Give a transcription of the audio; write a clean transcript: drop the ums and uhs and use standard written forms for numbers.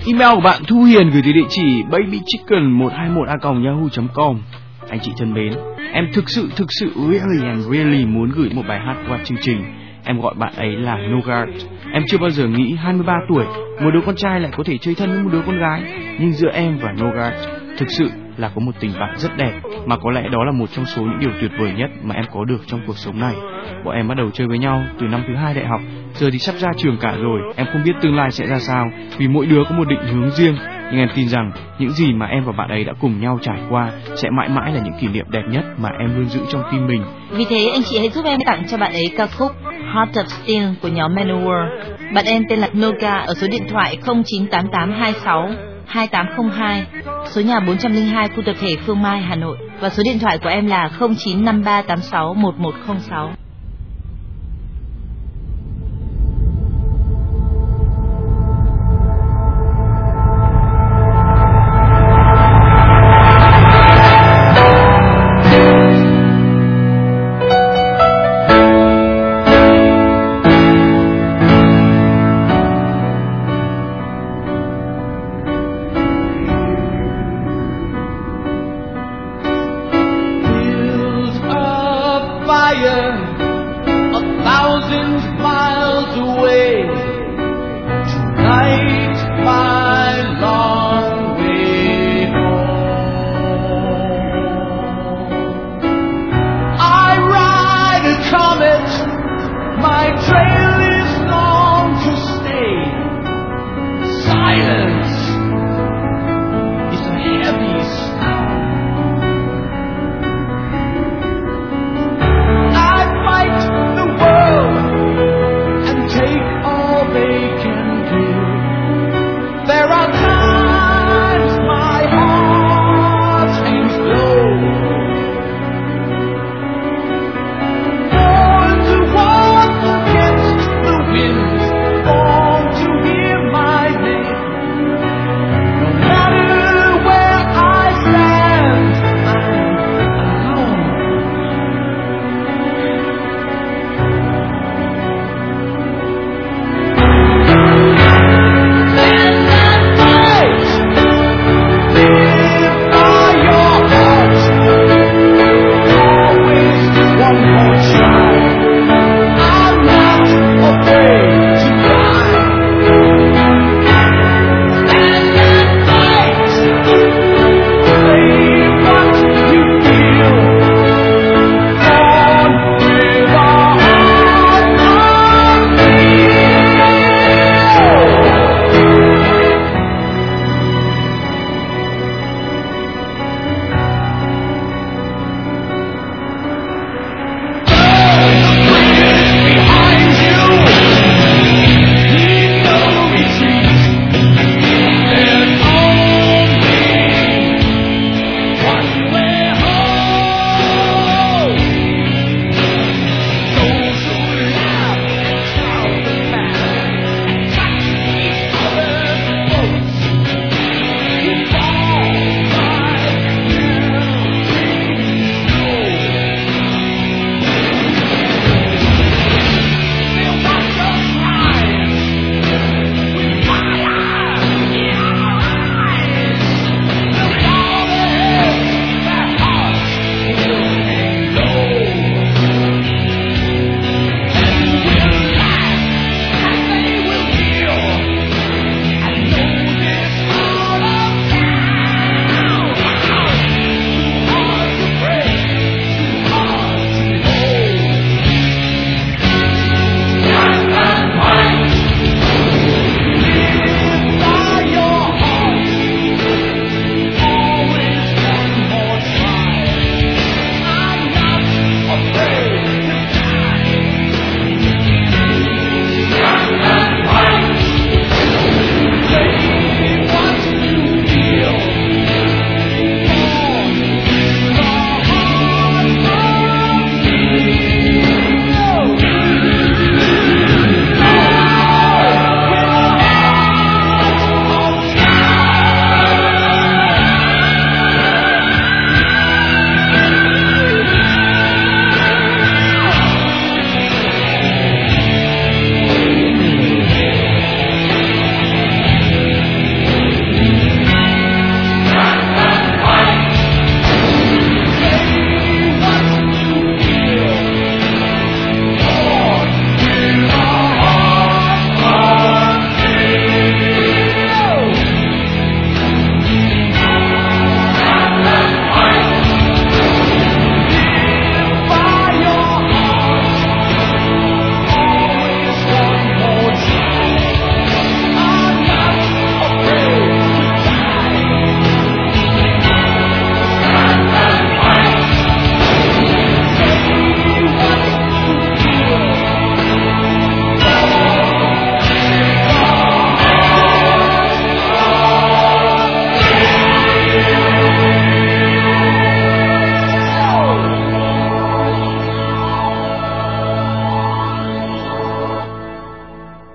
Email của bạn Thu Hiền gửi từ địa chỉ babychicken121@yahoo.com. Anh chị thân mến, em thực sự really muốn gửi một bài hát qua chương trình. Em gọi bạn ấy là Nogart. Em chưa bao giờ nghĩ 23 tuổi một đứa con trai lại có thể chơi thân với một đứa con gái. Nhưng giữa em và Nogart thực sự là có một tình bạn rất đẹp, mà có lẽ đó là một trong số những điều tuyệt vời nhất mà em có được trong cuộc sống này. Bọn em bắt đầu chơi với nhau từ năm thứ 2 đại học, giờ thì sắp ra trường cả rồi. Em không biết tương lai sẽ ra sao vì mỗi đứa có một định hướng riêng, nhưng em tin rằng những gì mà em và bạn ấy đã cùng nhau trải qua sẽ mãi mãi là những kỷ niệm đẹp nhất mà em luôn giữ trong tim mình. Vì thế anh chị hãy giúp em tặng cho bạn ấy ca khúc Heart of Steel của nhóm Manowar. Bạn em tên là Noga ở số điện thoại 0988262802, số nhà 402 khu tập thể Phương Mai, Hà Nội, và số điện thoại của em là 0953861106.